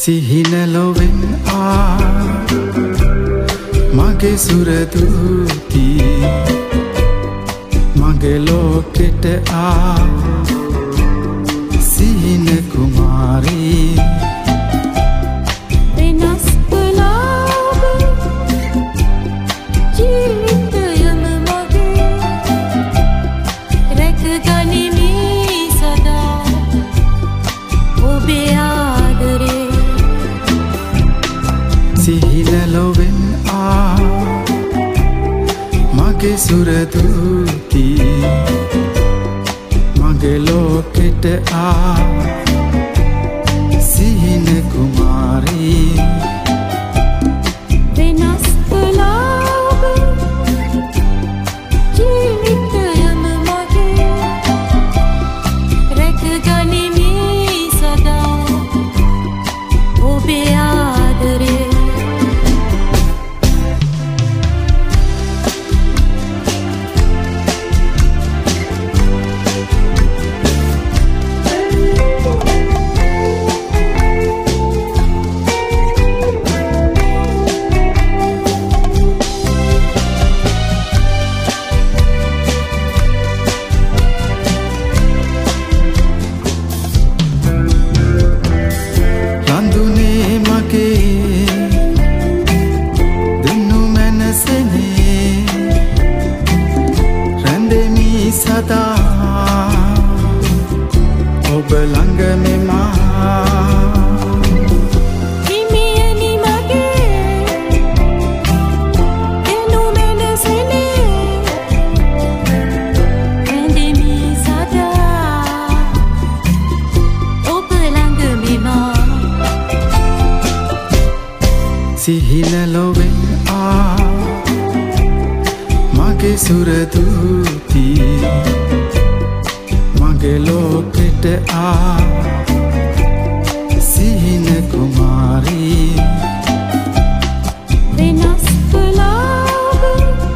සිහිනලොවෙන් මගේ සුරදූති මගේ ලෝකෙට සිහින කුමාරී වෙනස් කළාම ජීවිතයම මගේ රැකගනිමි සදා ඔබේ ආදරේ සිහිනලොවෙන් මගේ සුරදූති මගේ ලෝකෙට සිහින කුමාරී වෙනස් කළාම ජීවිතයම මගේ රැකගනිමි සදා ඔබේ ආදරේ සදා ඔබ ළඟ මෙමා හිමියනි මගේ එනුමෙනසනේ රැඳෙමි සදා ඔබ ළඟ මෙමා සිහිනලොවෙන් මගේ සුරදූති මගේ ලෝකෙට සිහින කුමාරී වෙනස් කළාම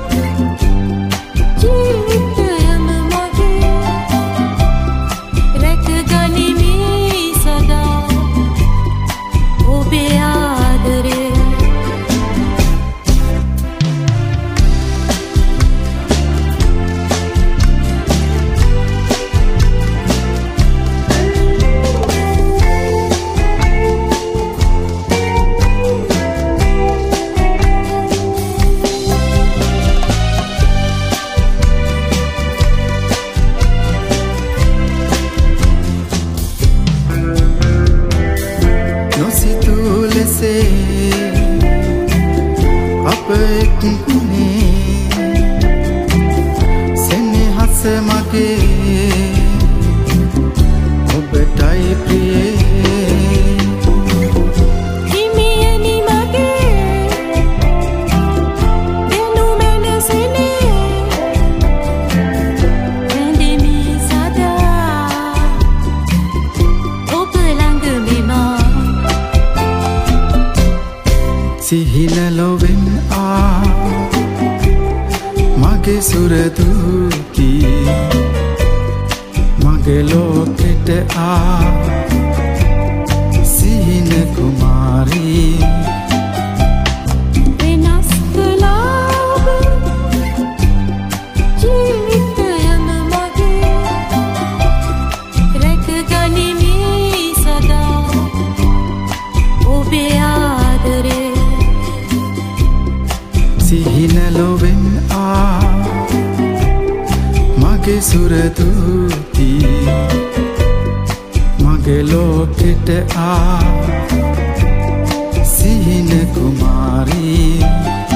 ජීවිතයම මගේ රැකගනිමි සදා ඔබේ ආදරේ අප එක්නේ සෙනෙහස මගේ ඔබටයි ප්‍රියේ හිමියනි මගේ එනුමෙනසනේ රැඳෙමි සදා ඔබ ළඟ මෙමා සිහිනලොවෙන් මගේ සුරදූති මගේ ලෝකෙට සිහින කුමාරී වෙනස් කළාම ජීවිතයම මගේ රැකගනිමි සදා ඔබේ ආදරේ සිහිනලොවෙන් මගේ සුරදූති මගේ ලෝකෙට සිහින කුමාරී